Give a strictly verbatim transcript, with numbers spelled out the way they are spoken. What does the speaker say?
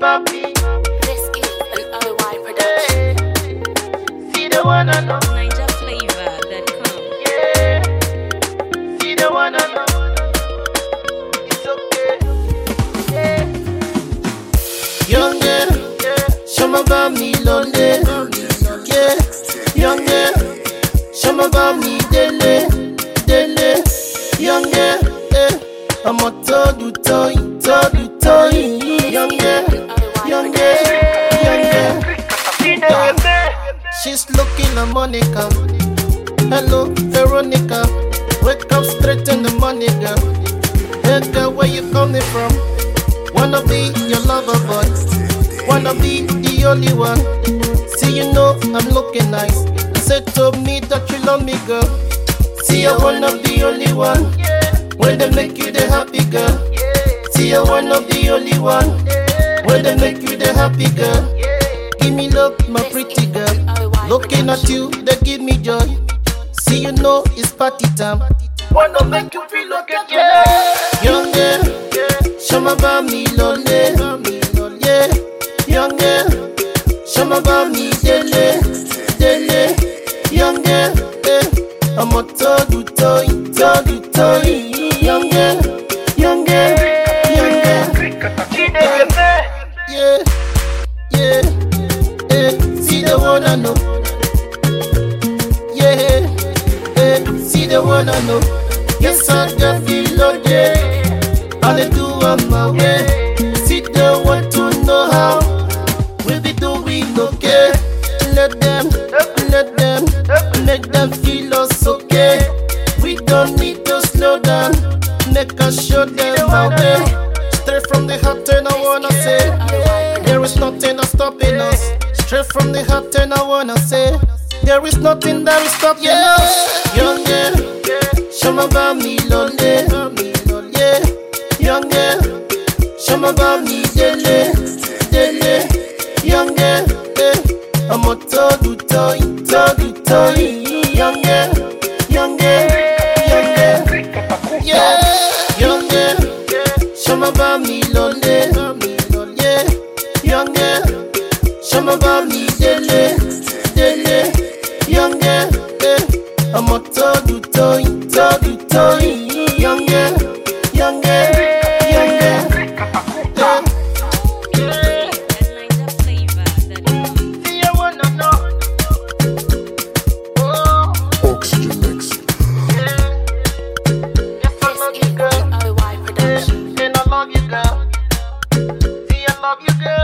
papi. This is an O Y production. See the one I know. Niger Flavor dot com. Yeah. See the one I know. It's okay. Yeah. Young girl, yeah. Show me about me lonely. Yeah. Young girl, show me about me daily, daily. Young girl, yeah. I'm a todu toy, todu toy. Young girl, young girl, young girl. She's looking at Monica. Hello, Veronica. Wake up straight in the morning, girl. Hey girl, where you coming from? Wanna be your lover boy. Wanna be the only one. See, you know I'm looking nice. You said to me that you love me, girl. See, I wanna be the only one. When they make you the happy girl. See, I wanna be the only one. When they make you the happy girl. Give me love, my pretty girl. Looking at you, they give me joy. See, you know it's party time. Wanna make you feel like a yeah. Young girl, show me about me lonely. Yeah, young girl, show me about me daily, daily. Young girl, eh, I'm a todu toy, todu toy. Young girl, young girl, young girl. Yeah, yeah, yeah. See the one I know. Yeah, yeah. See the one I know. Yes, I got feel loaded. All I do on my way. See the one to know how we be doing okay. Let them, let them, make them feel us okay. We don't need to slow down. Make us show them our way. Straight from the heart and I wanna say there is nothing that's stopping us. Straight from the heart and I wanna say there is nothing that is stopping us. Young girl, show me about me lonely. Yeah, young girl, show me about me daily, daily. Young girl, eh, I'm a todu toy, todu toy. Young girl, young girl, young girl. Yeah, young girl, show me about me lonely. Yeah, young girl, show me about me daily, daily. Young girl, eh, I'm a todu toy, todu toy. Young girl, young girl, young girl. Yeah. Niger Flavor dot com. See, I wanna know. Oh, Oxygen mix. yeah. Yes, I love This you, is girl. an O Y production. And I love you, girl. See, I love you, girl.